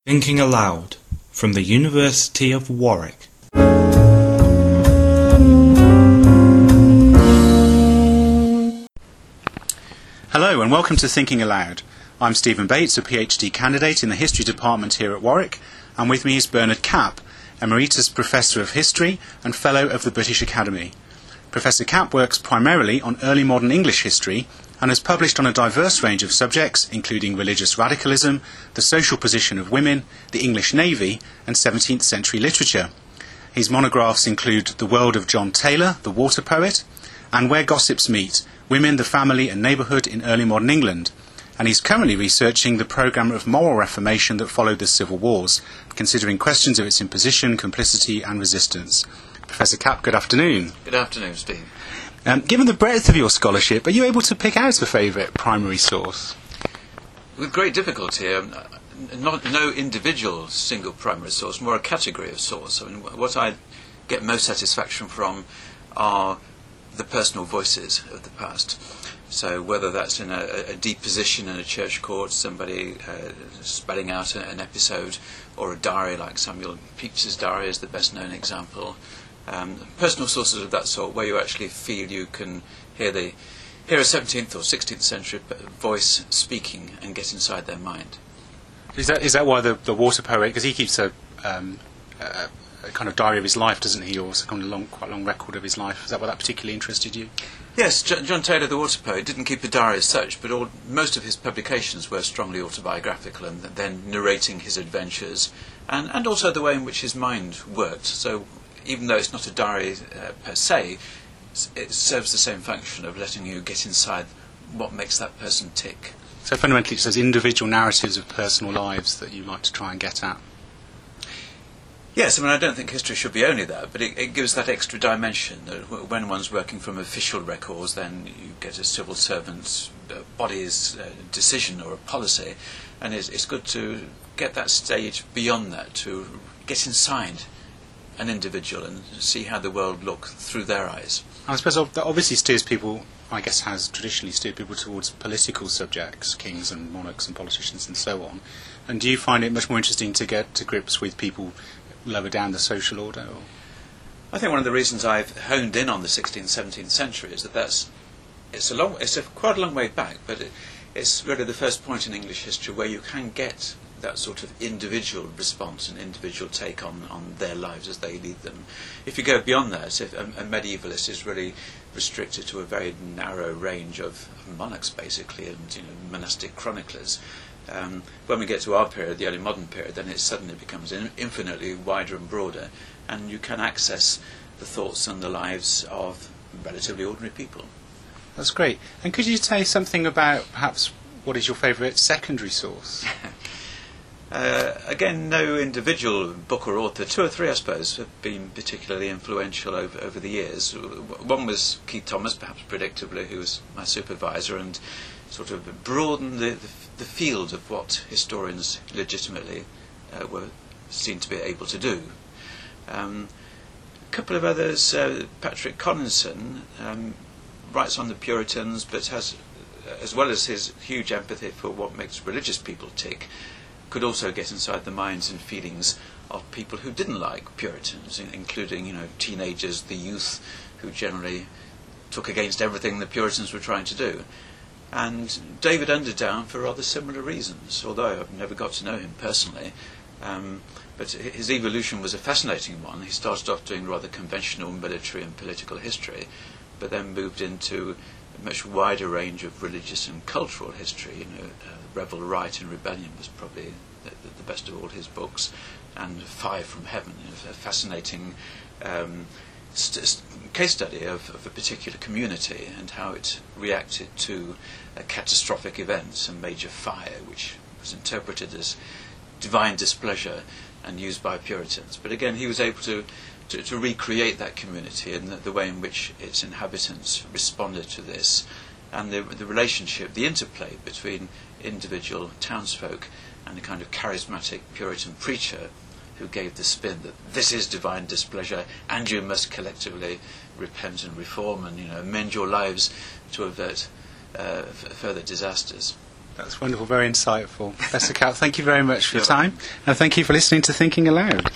Thinking Aloud from the University of Warwick. Hello and welcome to Thinking Aloud. I'm Stephen Bates, a PhD candidate in the History Department here at Warwick, and with me is Bernard Capp, Emeritus Professor of History and Fellow of the British Academy. Professor Capp works primarily on early modern English history and has published on a diverse range of subjects, including religious radicalism, the social position of women, the English Navy, and 17th century literature. His monographs include The World of John Taylor, the water poet, and Where Gossips Meet, Women, the Family and Neighbourhood in Early Modern England. And he's currently researching the programme of moral reformation that followed the Civil Wars, considering questions of its imposition, complicity and resistance. Professor Capp, good afternoon. Good afternoon, Steve. Given the breadth of your scholarship, are you able to pick out a favourite primary source? With great difficulty. No individual single primary source, more a category of source. I mean, what I get most satisfaction from are the personal voices of the past. So whether that's in a deposition in a church court, somebody spelling out an episode, or a diary like Samuel Pepys's diary is the best known example. Personal sources of that sort, where you actually feel you can hear a 17th or 16th century voice speaking and get inside their mind. Is that why the water poet, because he keeps a kind of diary of his life, doesn't he, or quite a long record of his life? Is that why that particularly interested you? Yes, John Taylor, the water poet, didn't keep a diary as such, but most of his publications were strongly autobiographical and then narrating his adventures and also the way in which his mind worked. So even though it's not a diary per se, it serves the same function of letting you get inside what makes that person tick. So fundamentally it's those individual narratives of personal lives that you like to try and get at. Yes, I mean, I don't think history should be only that, but it gives that extra dimension. When one's working from official records, then you get a civil servant's body's decision or a policy, and it's good to get that stage beyond that, to get inside an individual and see how the world looks through their eyes. I suppose that obviously steers people, I guess has traditionally steered people towards political subjects, kings and monarchs and politicians and so on. And do you find it much more interesting to get to grips with people lower down the social order? Or? I think one of the reasons I've honed in on the 16th, 17th century is that it's quite a long way back, but it's really the first point in English history where you can get that sort of individual response and individual take on their lives as they lead them. If you go beyond that, if a medievalist is really restricted to a very narrow range of monarchs, basically, and monastic chroniclers. When we get to our period, the early modern period, then it suddenly becomes infinitely wider and broader, and you can access the thoughts and the lives of relatively ordinary people. That's great. And could you say something about perhaps what is your favourite secondary source? Again, no individual book or author. Two or three, I suppose, have been particularly influential over the years. One was Keith Thomas, perhaps predictably, who was my supervisor, and sort of broadened the field of what historians legitimately were seen to be able to do. A couple of others, Patrick Collinson writes on the Puritans, but has, as well as his huge empathy for what makes religious people tick, could also get inside the minds and feelings of people who didn't like Puritans, including teenagers, the youth, who generally took against everything the Puritans were trying to do. And David Underdown for rather similar reasons, although I've never got to know him personally. But his evolution was a fascinating one. He started off doing rather conventional military and political history, but then moved into a much wider range of religious and cultural history. Rebel, Right and Rebellion was probably the best of all his books, and Fire from Heaven, a fascinating case study of a particular community and how it reacted to a catastrophic event, a major fire, which was interpreted as divine displeasure and used by Puritans. But again, he was able to recreate that community and the way in which its inhabitants responded to this, and the relationship, the interplay between individual townsfolk and a kind of charismatic Puritan preacher who gave the spin that this is divine displeasure and you must collectively repent and reform and amend your lives to avert further disasters. That's wonderful, very insightful. Professor Kapp, thank you very much for your time, and thank you for listening to Thinking Aloud.